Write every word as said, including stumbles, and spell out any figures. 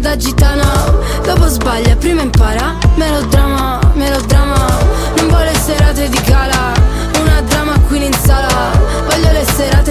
da gitana. Dopo sbaglia, prima impara. Melodrama, melodrama. Non vuole serate di gala, una drama queen in sala. Voglio le serate